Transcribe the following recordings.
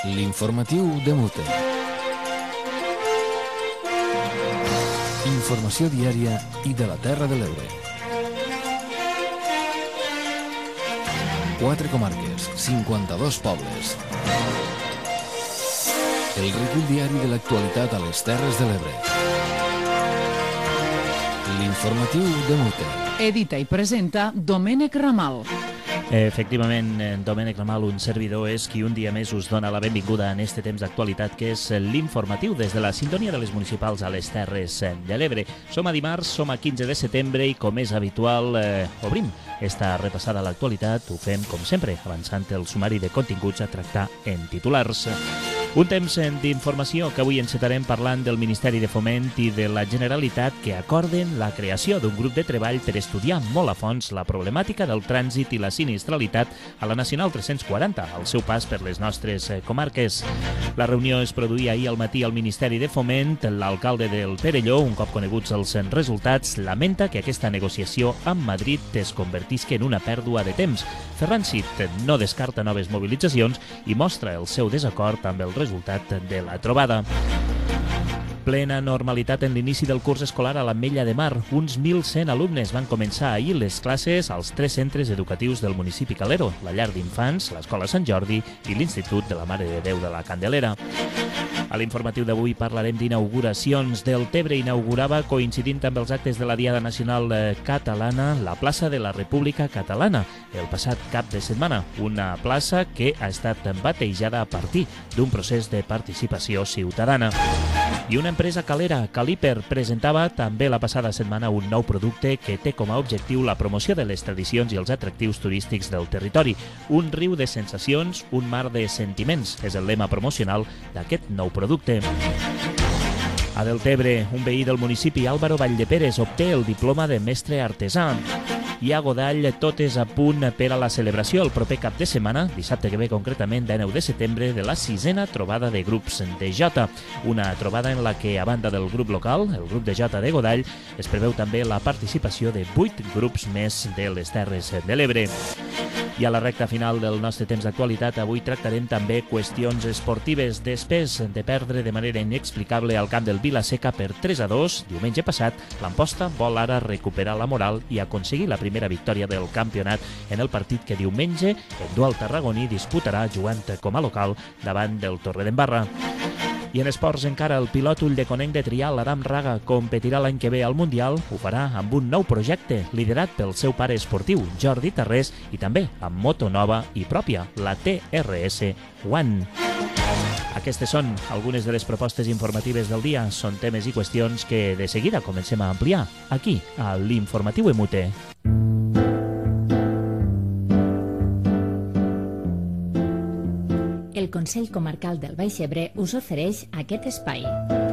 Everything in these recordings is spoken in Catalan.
L'informatiu de Mute. Informació diària i de la Terra de l'Ebre. 4 comarques, 52 pobles. El recull diari de l'actualitat a les Terres de l'Ebre. L'informatiu de Mute. Edita i presenta Domènec Ramal. Efectivament, Domènec Ramal, un servidor, és qui un dia més us dona la benvinguda en este temps d'actualitat que és l'informatiu des de la sintonia de les municipals a les Terres de l'Ebre. Som a dimarts, som a 15 de setembre i, com és habitual, obrim esta repassada a l'actualitat. Ho fem, com sempre, avançant el sumari de continguts a tractar en titulars. Un temps d'informació que avui encetarem parlant del Ministeri de Foment i de la Generalitat que acorden la creació d'un grup de treball per estudiar molt a fons la problemàtica del trànsit i la sinistralitat a la Nacional 340, al seu pas per les nostres comarques. La reunió es produïa ahir al matí al Ministeri de Foment. L'alcalde del Perelló, un cop coneguts els resultats, lamenta que aquesta negociació amb Madrid es convertisca en una pèrdua de temps. Ferran Cid no descarta noves mobilitzacions i mostra el seu desacord amb el resultat de la trobada. Plena normalitat en l'inici del curs escolar a l'Ametlla de Mar. Uns 1.100 alumnes van començar ahir les classes als 3 centres educatius del municipi Calero, la llar d'infants, l'Escola Sant Jordi i l'Institut de la Mare de Déu de la Candelera. A l'informatiu d'avui parlarem d'inauguracions. Deltebre inaugurava, coincidint amb els actes de la Diada Nacional Catalana, la plaça de la República Catalana el passat cap de setmana. Una plaça que ha estat batejada a partir d'un procés de participació ciutadana. I una empresa calera, Caliper, presentava també la passada setmana un nou producte que té com a objectiu la promoció de les tradicions i els atractius turístics del territori. Un riu de sensacions, un mar de sentiments, és el lema promocional d'aquest nou producte. A Deltebre, un veí del municipi, Álvaro Valldeperes, obté el diploma de mestre artesà. I a Godall, tot és a punt per a la celebració el proper cap de setmana, dissabte que ve concretament, 19 de setembre, de la 6a trobada de grups de Jota. Una trobada en la que, a banda del grup local, el grup de Jota de Godall, es preveu també la participació de 8 grups més de les Terres de l'Ebre. I a la recta final del nostre temps d'actualitat, avui tractarem també qüestions esportives. Després de perdre de manera inexplicable al camp del Vila-seca per 3-2, diumenge passat, l'Amposta vol ara recuperar la moral i aconseguir la primera victòria del campionat en el partit que diumenge el dual tarragoní disputarà jugant com a local davant del Torredembarra. I en esports encara, el pilot ulldeconnenc de trial, Adam Raga, competirà l'any que ve al Mundial. Ho farà amb un nou projecte liderat pel seu pare esportiu, Jordi Tarrés, i també amb moto nova i pròpia, la TRS One. Aquestes són algunes de les propostes informatives del dia. Són temes i qüestions que de seguida comencem a ampliar aquí, a l'Informatiu Emute. El Consell Comarcal del Baix Ebre us ofereix aquest espai.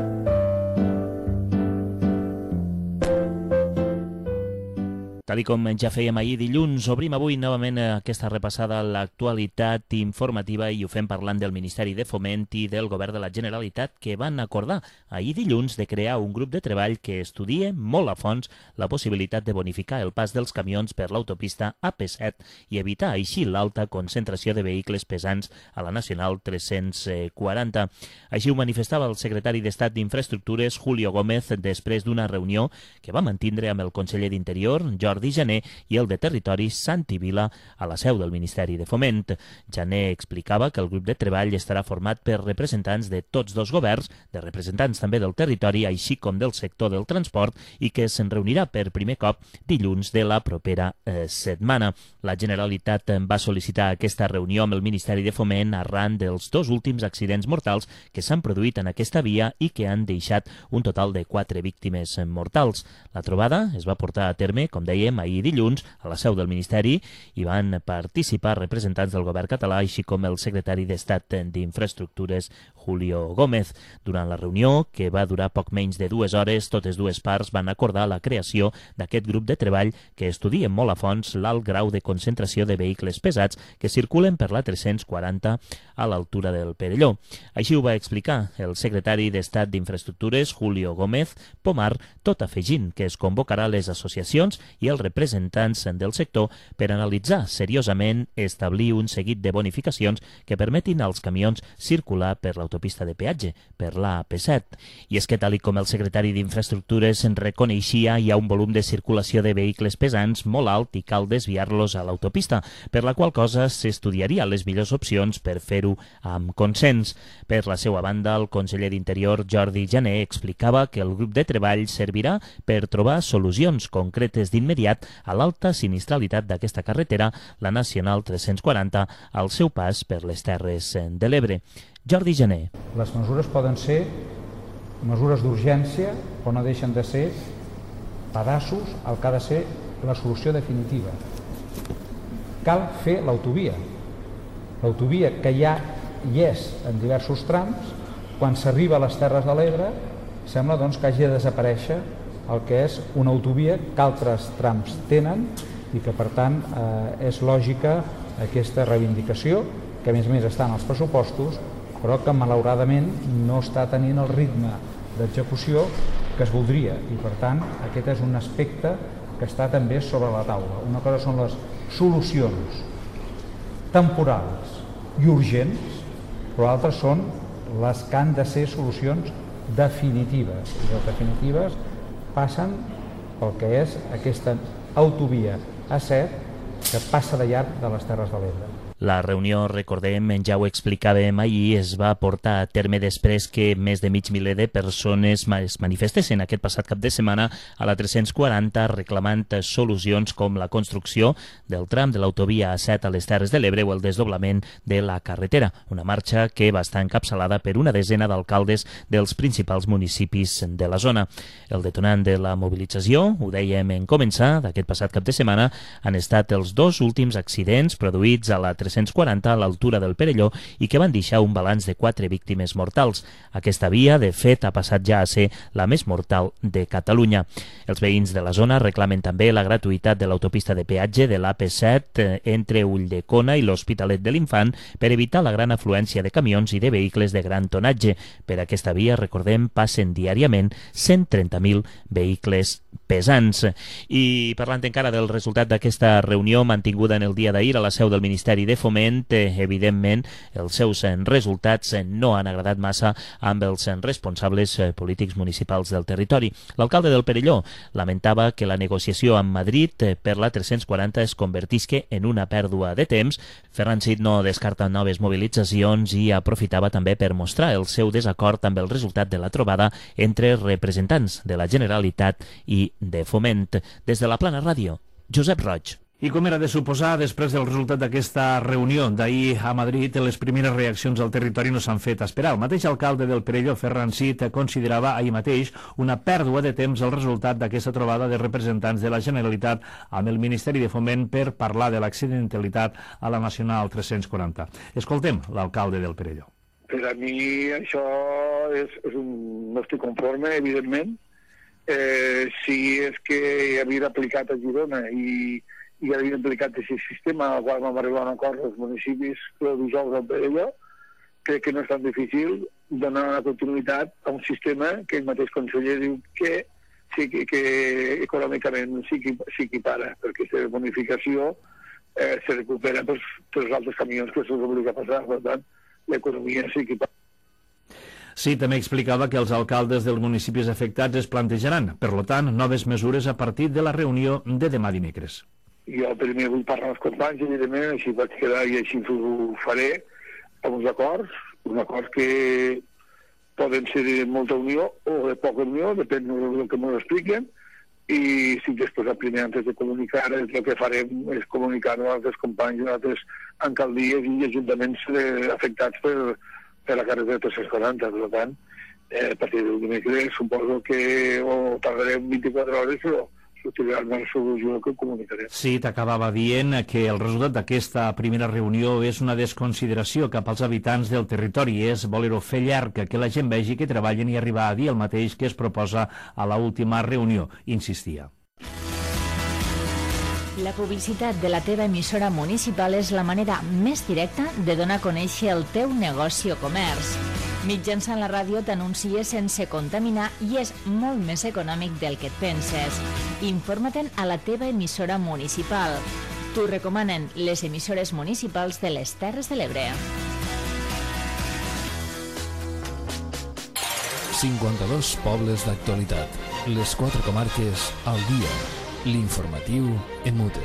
Tal com ja fèiem ahir dilluns, obrim avui novament aquesta repassada a l'actualitat informativa i ho fem parlant del Ministeri de Foment i del Govern de la Generalitat, que van acordar ahir dilluns de crear un grup de treball que estudie molt a fons la possibilitat de bonificar el pas dels camions per l'autopista AP7 i evitar així l'alta concentració de vehicles pesants a la Nacional 340. Així ho manifestava el secretari d'Estat d'Infraestructures, Julio Gómez, després d'una reunió que va mantindre amb el conseller d'Interior, Jordi Jané, i el de Territori, Santi Vila, a la seu del Ministeri de Foment. Jané explicava que el grup de treball estarà format per representants de tots dos governs, de representants també del territori, així com del sector del transport, i que se'n reunirà per primer cop dilluns de la propera setmana. La Generalitat va sol·licitar aquesta reunió amb el Ministeri de Foment arran dels 2 últims accidents mortals que s'han produït en aquesta via i que han deixat un total de 4 víctimes mortals. La trobada es va portar a terme, com deia, ahir dilluns a la seu del Ministeri. Hi van participar representants del govern català, així com el secretari d'Estat d'Infraestructures, Julio Gómez. Durant la reunió, que va durar poc menys de 2 hores, totes dues parts van acordar la creació d'aquest grup de treball que estudia molt a fons l'alt grau de concentració de vehicles pesats que circulen per la 340 a l'altura del Perelló. Així ho va explicar el secretari d'Estat d'Infraestructures, Julio Gómez Pomar, tot afegint que es convocarà les associacions i els els representants del sector per analitzar seriosament establir un seguit de bonificacions que permetin als camions circular per l'autopista de peatge, per la AP7. I és que, tal com el secretari d'Infraestructures en reconeixia, hi ha un volum de circulació de vehicles pesants molt alt i cal desviar-los a l'autopista, per la qual cosa s'estudiaria les millors opcions per fer-ho amb consens. Per la seva banda, el conseller d'Interior, Jordi Jané, explicava que el grup de treball servirà per trobar solucions concretes d'immediat a l'alta sinistralitat d'aquesta carretera, la Nacional 340, al seu pas per les Terres de l'Ebre. Jordi Jané. Les mesures poden ser mesures d'urgència, però no deixen de ser pedaços al que ha de ser la solució definitiva. Cal fer l'autovia. L'autovia que ja hi és en diversos trams, quan s'arriba a les Terres de l'Ebre, sembla doncs, que hagi de desaparèixer el que és una autovia que altres trams tenen i que, per tant, és lògica aquesta reivindicació, que a més està en els pressupostos, però que malauradament no està tenint el ritme d'execució que es voldria. I, per tant, aquest és un aspecte que està també sobre la taula. Una cosa són les solucions temporals i urgents, però altres són les que han de ser solucions definitives. I les definitives passen pel que és aquesta autovia A7 que passa de llarg de les Terres de l'Ebre. La reunió, recordem, ja ho explicàvem ahir, es va portar a terme després que més de mig miler de persones es manifestessin aquest passat cap de setmana a la 340 reclamant solucions com la construcció del tram de l'autovia A7 a les Terres de l'Ebre o el desdoblament de la carretera, una marxa que va estar encapçalada per una desena d'alcaldes dels principals municipis de la zona. El detonant de la mobilització, ho dèiem en començar, d'aquest passat cap de setmana, han estat els dos últims accidents produïts a la 340 a l'altura del Perelló i que van deixar un balanç de 4 víctimes mortals. Aquesta via, de fet, ha passat ja a ser la més mortal de Catalunya. Els veïns de la zona reclamen també la gratuïtat de l'autopista de peatge de l'AP7 entre Ulldecona i l'Hospitalet de l'Infant per evitar la gran afluència de camions i de vehicles de gran tonatge. Per aquesta via, recordem, passen diàriament 130.000 vehicles pesants. I parlant encara del resultat d'aquesta reunió mantinguda en el dia d'ahir a la seu del Ministeri de Foment, evidentment, els seus resultats no han agradat massa amb els responsables polítics municipals del territori. L'alcalde del Perelló lamentava que la negociació amb Madrid per la 340 es convertisca en una pèrdua de temps. Ferran Cid no descarta noves mobilitzacions i aprofitava també per mostrar el seu desacord amb el resultat de la trobada entre representants de la Generalitat i de Foment. Des de la Plana Ràdio, Josep Roig. I com era de suposar, després del resultat d'aquesta reunió d'ahir a Madrid, les primeres reaccions al territori no s'han fet esperar. El mateix alcalde del Perelló, Ferran Cid, considerava ahir mateix una pèrdua de temps el resultat d'aquesta trobada de representants de la Generalitat amb el Ministeri de Foment per parlar de l'accidentalitat a la Nacional 340. Escoltem l'alcalde del Perelló. Per a mi això no estic conforme, evidentment. Si és que hi havia aplicat a Girona i havia aplicat aquest sistema al qual vam arribar a un acord als municipis el dijous del Perelló, crec que no és tan difícil donar una continuïtat a un sistema que el mateix conseller diu que econòmicament s'equipara, perquè aquesta bonificació se recupera per els altres camions que se'ls obliga a passar, per tant, l'economia s'equipara. Sí, també explicava que els alcaldes dels municipis afectats es plantejaran, per tant, noves mesures a partir de la reunió de demà dimecres. Jo primer vull parlar amb els companys, evidentment, així vaig quedar i així ho faré, amb uns acords que poden ser de molta unió o de poca unió, depèn del que m'ho expliquen, i si després, primer, antes de comunicar, el que farem és comunicar-ho als altres companys, a altres alcaldies i ajuntaments afectats per la carretera 340. Per tant, a partir del dimecres suposo que tardarem 24 hores, però sortirà una solució que comunicarem. Sí, t'acabava dient que el resultat d'aquesta primera reunió és una desconsideració cap als habitants del territori, és voler-ho fer llarg, que la gent vegi que treballen i arribar a dir el mateix que es proposa a l'última reunió, insistia. La publicitat de la teva emissora municipal és la manera més directa de donar a conèixer el teu negoci o comerç. Mitjançant la ràdio t'anuncies sense contaminar i és molt més econòmic del que et penses. Informa-te'n a la teva emissora municipal. T'ho recomanen les emissores municipals de les Terres de l'Ebre. 52 pobles d'actualitat. Les 4 comarques al dia. L'informatiu en Mute.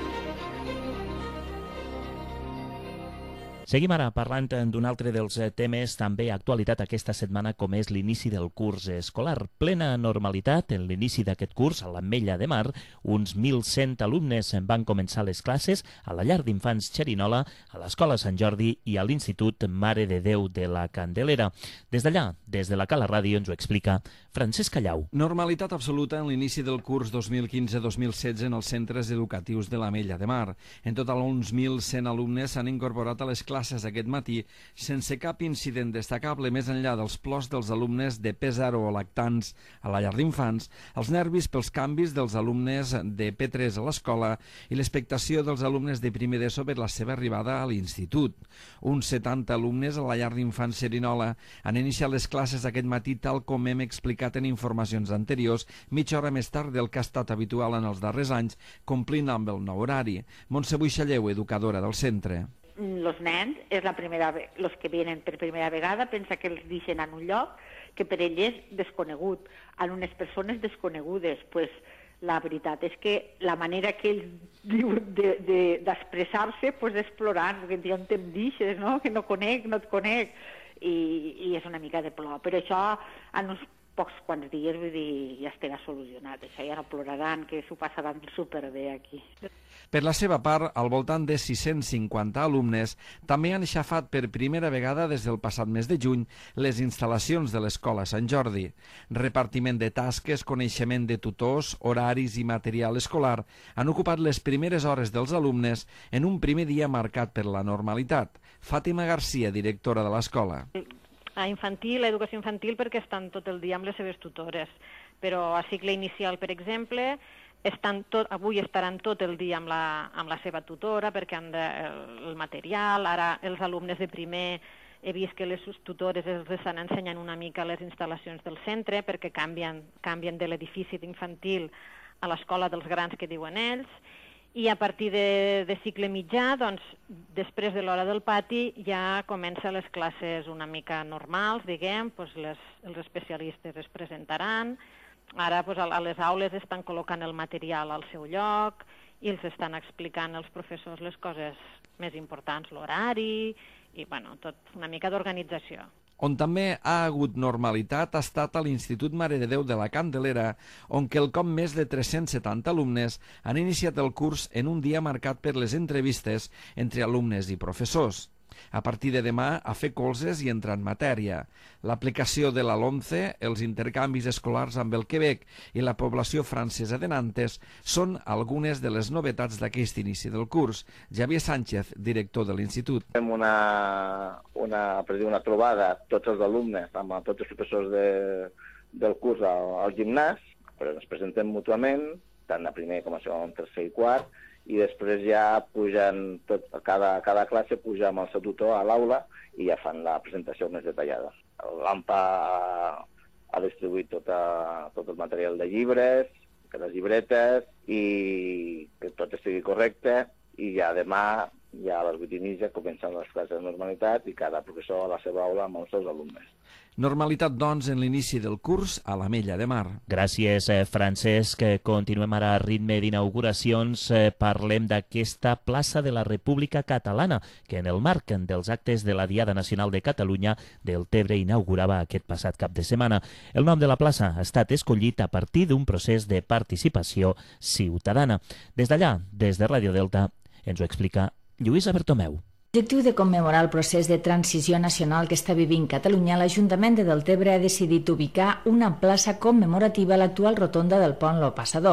Seguim ara parlant d'un altre dels temes també actualitat aquesta setmana, com és l'inici del curs escolar. Plena normalitat en l'inici d'aquest curs a l'Ametlla de Mar. Uns 1.100 alumnes van començar les classes a la llar d'infants Xerinola, a l'Escola Sant Jordi i a l'Institut Mare de Déu de la Candelera. Des d'allà, des de la Cala Ràdio, ens ho explica Francesc Callau. Normalitat absoluta en l'inici del curs 2015-2016 en els centres educatius de l'Ametlla de Mar. En total, uns 1.100 alumnes s'han incorporat a les classes aquest matí sense cap incident destacable més enllà dels plors dels alumnes de P0 o lactants a la llar d'infants, els nervis pels canvis dels alumnes de P3 a l'escola i l'expectació dels alumnes de primer d'ESO per la seva arribada a l'institut. Uns 70 alumnes a la llar d'infants Xerinola han iniciat les classes aquest matí tal com hem explicat en informacions anteriors, mitja hora més tard del que ha estat habitual en els darrers anys, complint amb el nou horari. Montse Buixalleu, educadora del centre. Los nens, los que vienen per primera vegada, pensa que els deixen en un lloc que per ells és desconegut, en unes persones desconegudes. Pues, la veritat és que la manera que ells diuen d'expressar-se pues, d'explorar, que on te'm deixes, no? Que no et conec, i és una mica de plor. Però això, en uns pocs quants dies, vull dir, ja estarà solucionat. Això ja no ploraran, que s'ho passaran superbé aquí. Per la seva part, al voltant de 650 alumnes també han aixafat per primera vegada des del passat mes de juny les instal·lacions de l'Escola Sant Jordi. Repartiment de tasques, coneixement de tutors, horaris i material escolar han ocupat les primeres hores dels alumnes en un primer dia marcat per la normalitat. Fàtima Garcia, directora de l'escola. A infantil, a educació infantil, perquè estan tot el dia amb les seves tutores. Però a cicle inicial, per exemple, avui estaran tot el dia amb la seva tutora perquè han el material. Ara els alumnes de primer he vist que les tutores els estan ensenyant una mica les instal·lacions del centre perquè canvien de l'edifici d'infantil a l'escola dels grans que diuen ells. I a partir de cicle mitjà, doncs, després de l'hora del pati, ja comencen les classes una mica normals, diguem, doncs els especialistes es presentaran. Ara doncs, a les aules estan col·locant el material al seu lloc i els estan explicant als professors les coses més importants, l'horari i tot una mica d'organització. On també ha hagut normalitat ha estat a l'Institut Mare de Déu de la Candelera, on quelcom més de 370 alumnes han iniciat el curs en un dia marcat per les entrevistes entre alumnes i professors. A partir de demà, a fer colzes i entrar en matèria. L'aplicació de la LOMCE, els intercanvis escolars amb el Quebec i la població francesa de Nantes són algunes de les novetats d'aquest inici del curs. Javier Sánchez, director de l'Institut. Fem una trobada, tots els alumnes, amb tots els professors del curs al gimnàs, però ens presentem mútuament, tant a primer com a segon, tercer i quart, i després ja pugen, cada classe puja amb el seu tutor a l'aula i ja fan la presentació més detallada. L'AMPA ha distribuït tot el material de llibres, de les llibretes, i que tot estigui correcte, i ja demà, ja a les 8:30, comencen les classes de normalitat i cada professor a la seva aula amb els seus alumnes. Normalitat, doncs, en l'inici del curs a l'Ametlla de Mar. Gràcies, Francesc. Continuem ara a ritme d'inauguracions. Parlem d'aquesta plaça de la República Catalana, que en el marc dels actes de la Diada Nacional de Catalunya del Tebre inaugurava aquest passat cap de setmana. El nom de la plaça ha estat escollit a partir d'un procés de participació ciutadana. Des d'allà, des de Ràdio Delta, ens ho explica Lluïsa Bertomeu. L'objectiu de commemorar el procés de transició nacional que està vivint Catalunya, l'Ajuntament de Deltebre ha decidit ubicar una plaça commemorativa a l'actual rotonda del pont Lo Passador.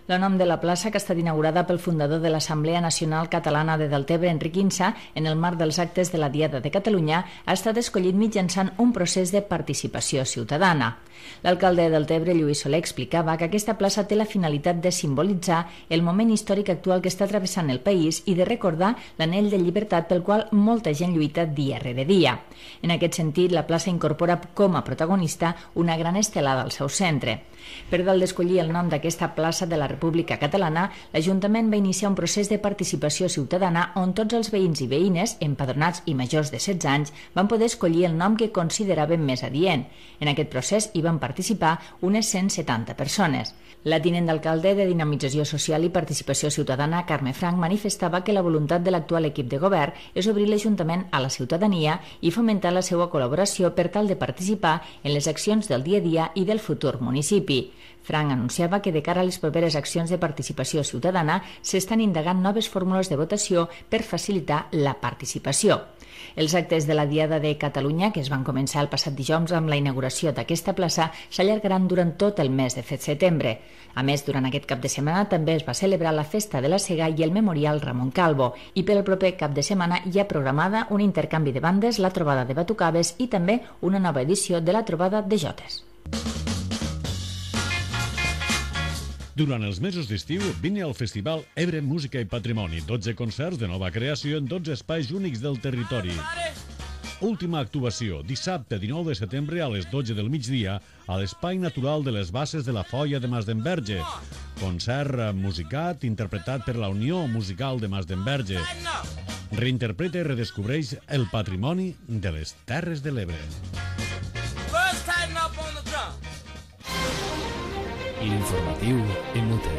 El nom de la plaça, que ha estat inaugurada pel fundador de l'Assemblea Nacional Catalana de Deltebre, Enric Insa, en el marc dels actes de la Diada de Catalunya, ha estat escollit mitjançant un procés de participació ciutadana. L'alcalde de Deltebre, Lluís Soler, explicava que aquesta plaça té la finalitat de simbolitzar el moment històric actual que està travessant el país i de recordar l'anhel de llibertat pel qual molta gent lluita dia rere dia. En aquest sentit, la plaça incorpora com a protagonista una gran estelada al seu centre. Per tal d'escollir el nom d'aquesta plaça de la República Catalana, l'Ajuntament va iniciar un procés de participació ciutadana on tots els veïns i veïnes, empadronats i majors de 16 anys, van poder escollir el nom que consideraven més adient. En aquest procés hi van participar unes 170 persones. La tinent d'alcalde de Dinamització Social i Participació Ciutadana, Carme Frank, manifestava que la voluntat de l'actual equip de govern és obrir l'Ajuntament a la ciutadania i fomentar la seva col·laboració per tal de participar en les accions del dia a dia i del futur municipi. Frank anunciava que de cara a les properes accions de participació ciutadana s'estan indagant noves fórmules de votació per facilitar la participació. Els actes de la Diada de Catalunya, que es van començar el passat dijous amb la inauguració d'aquesta plaça, s'allargaran durant tot el mes de setembre. A més, durant aquest cap de setmana també es va celebrar la Festa de la Sega i el Memorial Ramon Calvo, i per al proper cap de setmana hi ha programada un intercanvi de bandes, la trobada de batucaves i també una nova edició de la trobada de jotes. Durant els mesos d'estiu, vine al Festival Ebre Música i Patrimoni. 12 concerts de nova creació en 12 espais únics del territori. Última actuació, dissabte 19 de setembre a les 12 del migdia a l'Espai Natural de les Basses de la Foia de Masdenverge. Concert musicat interpretat per la Unió Musical de Masdenverge. Reinterpreta i redescobreix el patrimoni de les Terres de l'Ebre. L'informatiu en mute.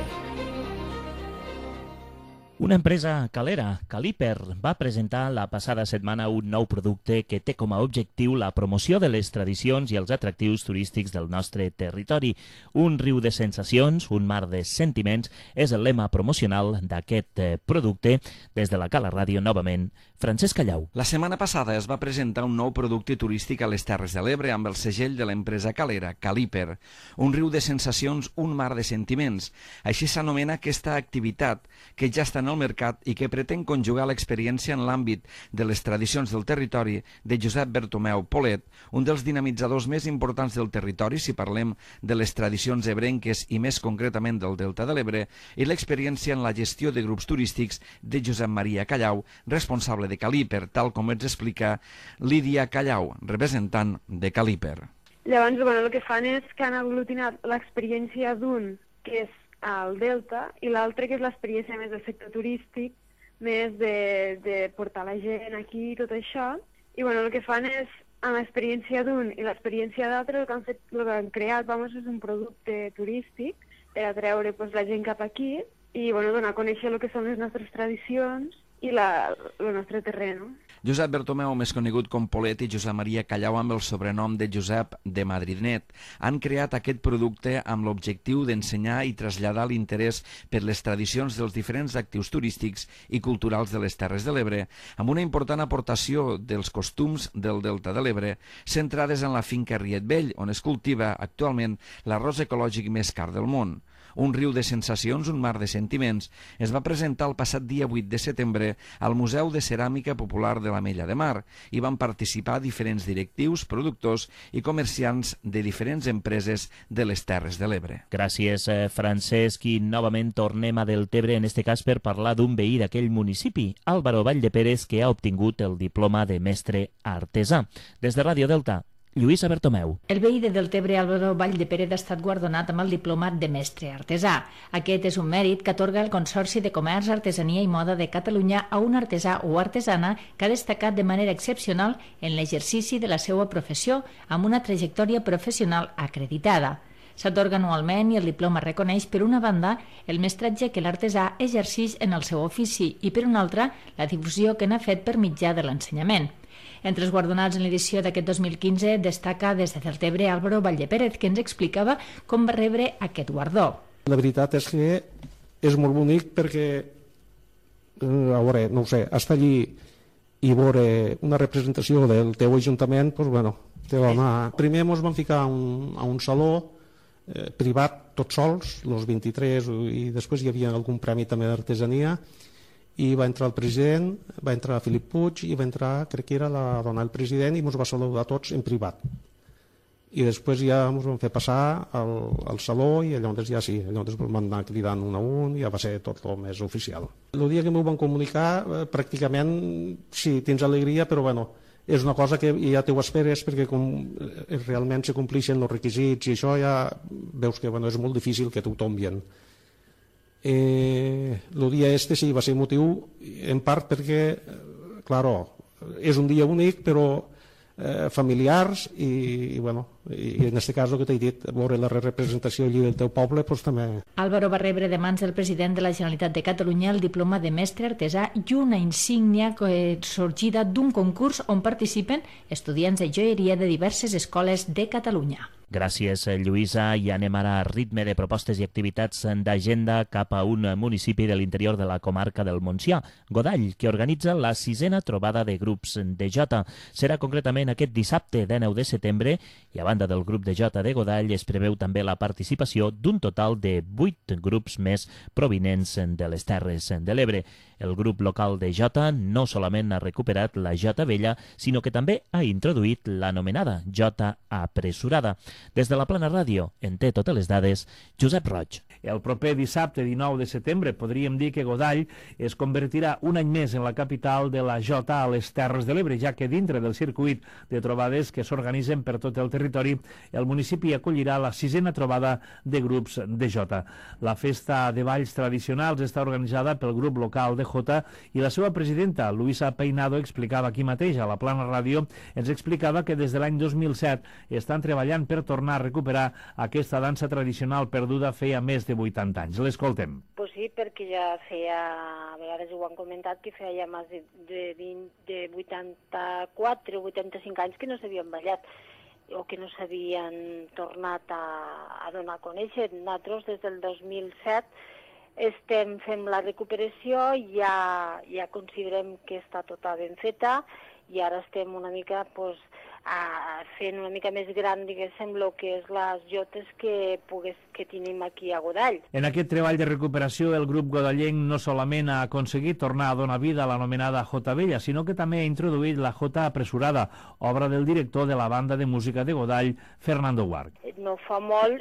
Una empresa calera, Caliper, va presentar la passada setmana un nou producte que té com a objectiu la promoció de les tradicions i els atractius turístics del nostre territori. Un riu de sensacions, un mar de sentiments, és el lema promocional d'aquest producte. Des de la Cala Ràdio, novament, Francesc Callau. La setmana passada es va presentar un nou producte turístic a les Terres de l'Ebre amb el segell de l'empresa calera, Caliper. Un riu de sensacions, un mar de sentiments. Així s'anomena aquesta activitat que ja està en el mercat i que pretén conjugar l'experiència en l'àmbit de les tradicions del territori de Josep Bertomeu Polet, un dels dinamitzadors més importants del territori si parlem de les tradicions ebrenques i més concretament del Delta de l'Ebre, i l'experiència en la gestió de grups turístics de Josep Maria Callau, responsable de Caliper, tal com ens explica Lídia Callau, representant de Caliper. Llavors, el que fan és que han aglutinat l'experiència d'un, que és al Delta, i l'altre que és l'experiència més del sector turístic, més de portar la gent aquí i tot això. I el que fan és, amb l'experiència d'un i l'experiència d'altre, el que han creat és un producte turístic per atreure la gent cap aquí i donar a conèixer el que són les nostres tradicions i el nostre terreny. Josep Bertomeu, més conegut com Polet, i Josep Maria Callau, amb el sobrenom de Josep de Madridnet, han creat aquest producte amb l'objectiu d'ensenyar i traslladar l'interès per les tradicions dels diferents actius turístics i culturals de les Terres de l'Ebre, amb una important aportació dels costums del Delta de l'Ebre, centrades en la finca Riet Vell, on es cultiva actualment l'arròs ecològic més car del món. Un riu de sensacions, un mar de sentiments, es va presentar el passat dia 8 de setembre al Museu de Ceràmica Popular de l'Ametlla de Mar. Hi van participar diferents directius, productors i comerciants de diferents empreses de les Terres de l'Ebre. Gràcies, Francesc, i novament tornem a Deltebre, en este cas per parlar d'un veí d'aquell municipi, Álvaro Valldepérez, que ha obtingut el diploma de mestre artesà. Des de Ràdio Delta, Lluïsa Bertomeu. El veí de Deltebre, Álvaro Valldepérez, ha estat guardonat amb el diploma de mestre artesà. Aquest és un mèrit que atorga el Consorci de Comerç, Artesania i Moda de Catalunya a un artesà o artesana que ha destacat de manera excepcional en l'exercici de la seva professió amb una trajectòria professional acreditada. S'atorga anualment i el diploma reconeix, per una banda, el mestratge que l'artesà exercix en el seu ofici i, per una altra, la difusió que n'ha fet per mitjà de l'ensenyament. Entre els guardonats en l'edició d'aquest 2015 destaca des de Deltebre Álvaro Valldepérez, que ens explicava com va rebre aquest guardó. La veritat és que és molt bonic perquè, a veure, no ho sé, estar allí i veure una representació del teu ajuntament, doncs, bueno, te va anar. Primer ens vam ficar a un saló privat, tots sols, els 23, i després hi havia algun premi també d'artesania, i va entrar el president, va entrar Felip Puig, i va entrar, crec que era la dona del president, i ens va saludar tots en privat. I després ja ens vam fer passar al saló, i llavors ja sí, llavors vam anar cridant un a un, i ja va ser tot el més oficial. El dia que m'ho van comunicar, pràcticament, sí, tens alegria, però bueno, és una cosa que ja t'ho esperes, perquè com realment se complixen els requisits i això ja veus que bueno, és molt difícil que t'ho tombien. El dia sí va ser motiu en part perquè, claro, és un dia únic, però familiars i en aquest cas el que t'he dit, veure la representació allí del teu poble, doncs també. Álvaro va rebre de mans del president de la Generalitat de Catalunya el diploma de mestre artesà i una insígnia sorgida d'un concurs on participen estudiants de joieria de diverses escoles de Catalunya. Gràcies, Lluïsa. I anem ara a ritme de propostes i activitats d'agenda cap a un municipi de l'interior de la comarca del Montsià, Godall, que organitza la 6a trobada de grups de jota. Serà concretament aquest dissabte, 19 de setembre, i a banda del grup de jota de Godall es preveu també la participació d'un total de 8 grups més provinents de les Terres de l'Ebre. El grup local de jota no solament ha recuperat la jota vella, sinó que també ha introduït l'anomenada jota apressurada. Des de la Plana Ràdio en té totes les dades Josep Roig. El proper dissabte 19 de setembre podríem dir que Godall es convertirà un any més en la capital de la jota a les Terres de l'Ebre, ja que dintre del circuit de trobades que s'organitzen per tot el territori, el municipi acollirà la 6a trobada de grups de jota. La festa de balls tradicionals està organitzada pel grup local de jota i la seva presidenta, Luisa Peinado, explicava aquí mateix a la Plana Ràdio, ens explicava que des de l'any 2007 estan treballant per tornar a recuperar aquesta dansa tradicional perduda feia més de 80 anys. L'escoltem. Pues sí, perquè ja feia, a vegades ho han comentat, que feia ja més de 84 o 85 anys que no s'havien ballat o que no s'havien tornat a donar a conèixer. Nosaltres des del 2007 estem fent la recuperació, ja considerem que està tota ben feta i ara estem una mica fent una mica més gran, diguéssim, el que és les jotes que tenim aquí a Godall. En aquest treball de recuperació, el grup godallenc no solament ha aconseguit tornar a donar vida a l'anomenada jota vella, sinó que també ha introduït la jota apressurada, obra del director de la banda de música de Godall, Fernando Guart. No fa molt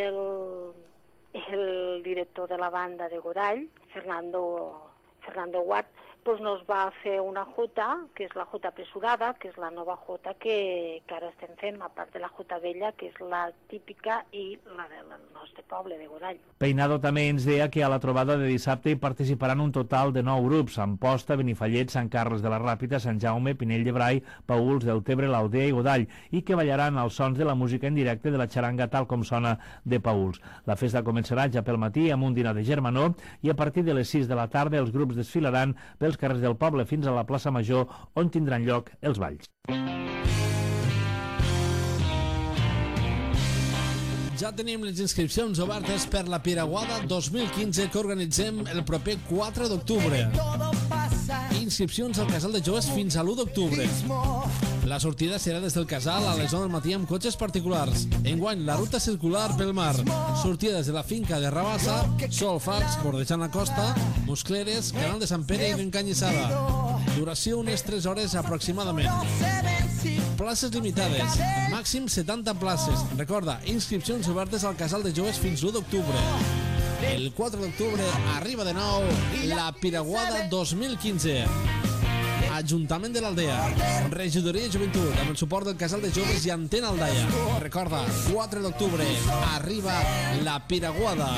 el director de la banda de Godall, Fernando Guart, nos va fer una jota, que és la jota apressurada, que és la nova jota que ara estem fent, a part de la jota vella, que és la típica i la del nostre poble de Godall. Peinado també ens deia que a la trobada de dissabte hi participaran un total de 9 grups: Amposta, Benifallet, Sant Carles de la Ràpita, Sant Jaume, Pinell de Brai, Paüls, Deltebre, l'Aldea i Godall, i que ballaran als sons de la música en directe de la xaranga tal com sona de Paüls. La festa començarà ja pel matí amb un dinar de germanor i a partir de les 6 de la tarda els grups desfilaran pels carrers del poble fins a la plaça Major, on tindran lloc els balls. Ja tenim les inscripcions obertes per la Piraguada 2015 que organitzem el proper 4 d'octubre. Inscripcions al Casal de Joves fins a l'1 d'octubre. La sortida serà des del casal a les 9 del matí amb cotxes particulars. Enguany, la ruta circular pel mar. Sortida des de la finca de Rabassa, Solfax, bordejant la costa, Muscleres, Canal de Sant Pere i d'Encanyissada. Duració unes 3 hores aproximadament. Places limitades. Màxim 70 places. Recorda, inscripcions obertes al Casal de Joves fins l'1 d'octubre. El 4 d'octubre arriba de nou la Piraguada 2015. Ajuntament de l'Aldea, Regidoria de Joventut, amb el suport del Casal de Joves i Antena Aldaia. Recorda, 4 d'octubre arriba la Piraguada.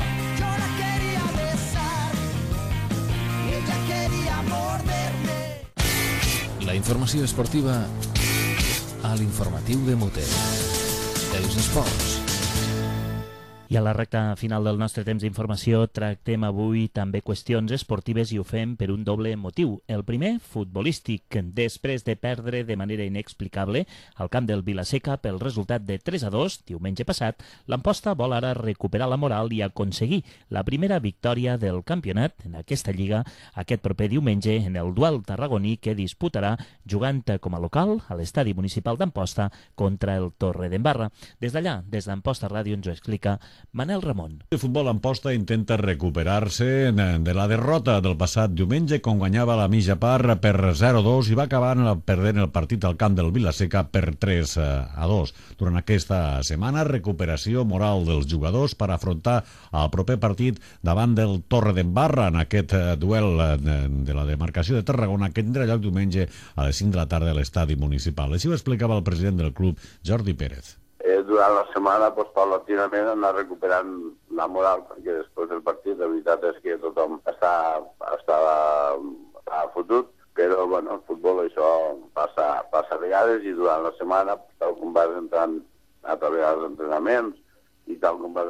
La informació esportiva a l'informatiu de Mote. Els esports. I a la recta final del nostre temps d'informació tractem avui també qüestions esportives i ho fem per un doble motiu. El primer, futbolístic. Després de perdre de manera inexplicable al camp del Vilaseca pel resultat de 3-2 diumenge passat, l'Amposta vol ara recuperar la moral i aconseguir la primera victòria del campionat en aquesta lliga aquest proper diumenge en el duel tarragoní que disputarà jugant com a local a l'estadi municipal d'Amposta contra el Torredembarra. Des d'allà, des d'Amposta Ràdio, ens ho explica Manel Ramon. El futbol Amposta intenta recuperar-se de la derrota del passat diumenge, quan guanyava la mitja part per 0-2 i va acabar perdent el partit al camp del Vilaseca per 3-2. Durant aquesta setmana, recuperació moral dels jugadors per afrontar el proper partit davant del Torredembarra en aquest duel de la demarcació de Tarragona, que tindrà lloc diumenge a les 5 de la tarda a l'estadi municipal. Així ho explicava el president del club, Jordi Pérez. Durant la setmana, paulatinament, anar recuperant la moral, perquè després del partit, la veritat és que tothom està fotut, però el futbol això passa a vegades, i durant la setmana, tal com vas entrant a través dels entrenaments i tal com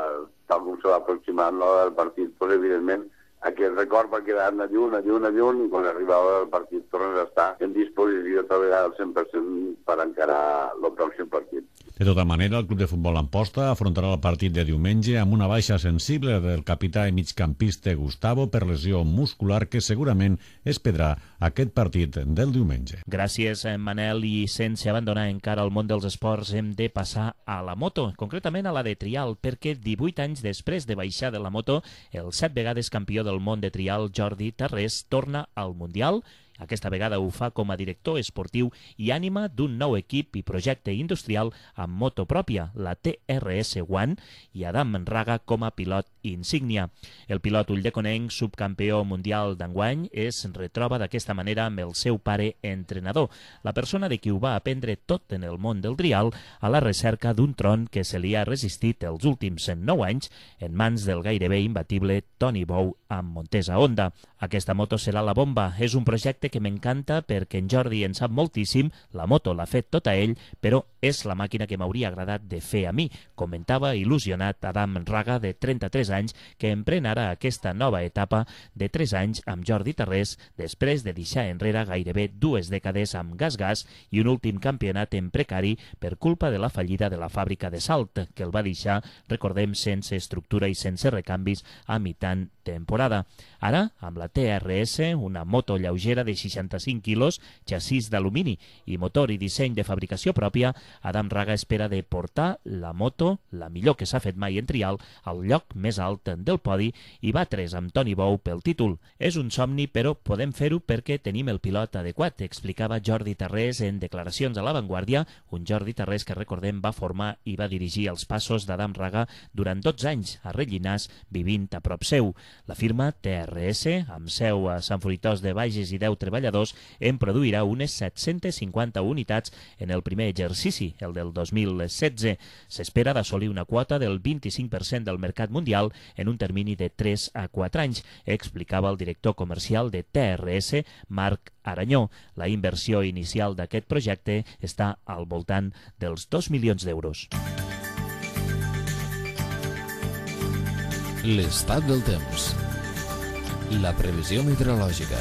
se va aproximant l'hora del partit, doncs, evidentment, aquest record va quedar lluny, i quan arribava el partit tornes a estar en disposició a treballar al 100% per encarar el pròxim partit. De tota manera, el club de futbol Amposta afrontarà el partit de diumenge amb una baixa sensible del capità i migcampista Gustavo per lesió muscular que segurament es perdrà aquest partit del diumenge. Gràcies, Manel, i sense abandonar encara el món dels esports hem de passar a la moto, concretament a la de trial, perquè 18 anys després de baixar de la moto, el 7 vegades campió del món de trial Jordi Tarrés torna al Mundial. Aquesta vegada ho fa com a director esportiu i ànima d'un nou equip i projecte industrial amb moto pròpia, la TRS One, i Adam Raga com a pilot insígnia. El pilot ulldeconenc, subcampió mundial d'enguany, es retroba d'aquesta manera amb el seu pare entrenador, la persona de qui ho va aprendre tot en el món del trial a la recerca d'un tron que se li ha resistit els últims 9 anys en mans del gairebé imbatible Toni Bou amb Montesa Honda. Aquesta moto serà la bomba. És un projecte que m'encanta perquè en Jordi en sap moltíssim, la moto l'ha fet tota ell, però és la màquina que m'hauria agradat de fer a mi, comentava il·lusionat Adam Raga, de 33 anys, que emprèn ara aquesta nova etapa de 3 anys amb Jordi Tarrés, després de deixar enrere gairebé 2 dècades amb Gas i un últim campionat en precari per culpa de la fallida de la fàbrica de Salt, que el va deixar, recordem, sense estructura i sense recanvis a mitjan temporada. Ara, amb la TRS, una moto lleugera de 65 quilos, xassís d'alumini i motor i disseny de fabricació pròpia, Adam Raga espera de portar la moto, la millor que s'ha fet mai en trial, al lloc més alt del podi i batres amb Toni Bou pel títol. És un somni, però podem fer-ho perquè tenim el pilot adequat, explicava Jordi Tarrés en declaracions a La Vanguardia, un Jordi Tarrés que, recordem, va formar i va dirigir els passos d'Adam Raga durant 12 anys a Rellinars, vivint a prop seu. La firma TRS, amb seu a Sant Fruitós de Bages i 10 treballadors, en produirà unes 750 unitats en el primer exercici, el del 2016. S'espera d'assolir una quota del 25% del mercat mundial en un termini de 3 a 4 anys, explicava el director comercial de TRS, Marc Aranyó. La inversió inicial d'aquest projecte està al voltant dels 2 milions d'euros. L'estat del temps. La previsió meteorològica.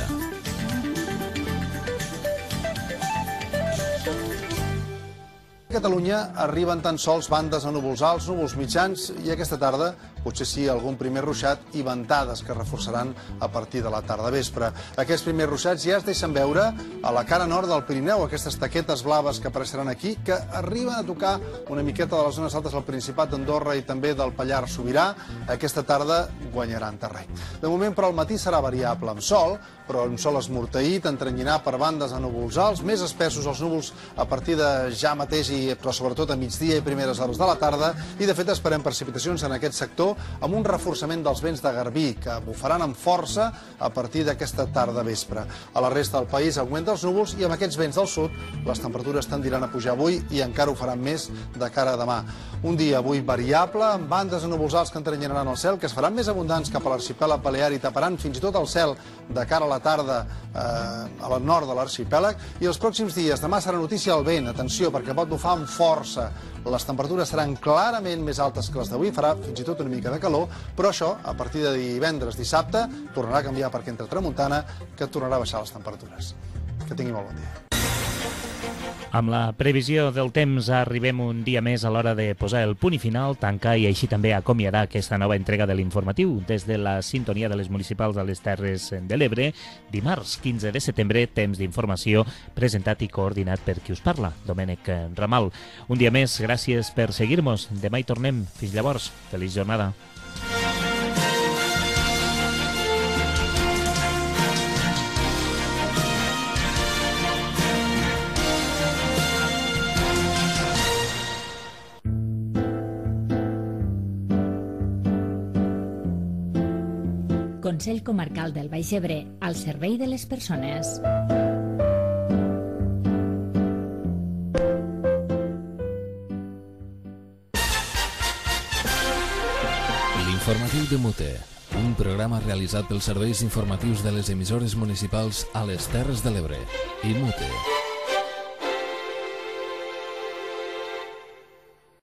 A Catalunya arriben tan sols bandes a núvols alts, núvols mitjans i aquesta tarda potser sí algun primer ruixat i ventades que reforçaran a partir de la tarda vespre. Aquests primers ruixats ja es deixen veure a la cara nord del Pirineu, aquestes taquetes blaves que apareixeran aquí, que arriben a tocar una miqueta de les zones altes del Principat d'Andorra i també del Pallars Sobirà. Aquesta tarda guanyaran terreny. De moment, però, el matí serà variable amb sol, però un sol esmorteït, entrenyinat per bandes a núvols alts, més espessos els núvols a partir de ja mateix, però sobretot a migdia i primeres hores de la tarda, i de fet esperem precipitacions en aquest sector amb un reforçament dels vents de Garbí, que bufaran amb força a partir d'aquesta tarda vespre. A la resta del país augmenten els núvols i amb aquests vents del sud les temperatures tendiran a pujar avui i encara ho faran més de cara a demà. Un dia avui variable, amb bandes de núvols alts que entrenyinaran el cel, que es faran més abundants cap a l'arxipèlag balear i taparan fins i tot el cel de cara a la tarda al nord de l'arxipèlag. I els pròxims dies, demà serà notícia el vent, atenció, perquè pot bufar amb força. Les temperatures seran clarament més altes que les d'avui, farà fins i tot una mica de calor, però això, a partir de divendres, dissabte, tornarà a canviar perquè entra tramuntana, que tornarà a baixar les temperatures. Que tingui molt bon dia. Amb la previsió del temps arribem un dia més a l'hora de posar el punt i final, tancar i així també acomiadar aquesta nova entrega de l'informatiu des de la sintonia de les municipals a les Terres de l'Ebre. Dimarts 15 de setembre, temps d'informació presentat i coordinat per qui us parla, Domènec Ramal. Un dia més, gràcies per seguir-nos. Demà hi tornem. Fins llavors, feliç jornada. Consell Comarcal del Baix Ebre, al servei de les persones. L'informatiu de Mute, un programa realitzat pels serveis informatius de les emissores municipals a les Terres de l'Ebre i Mute.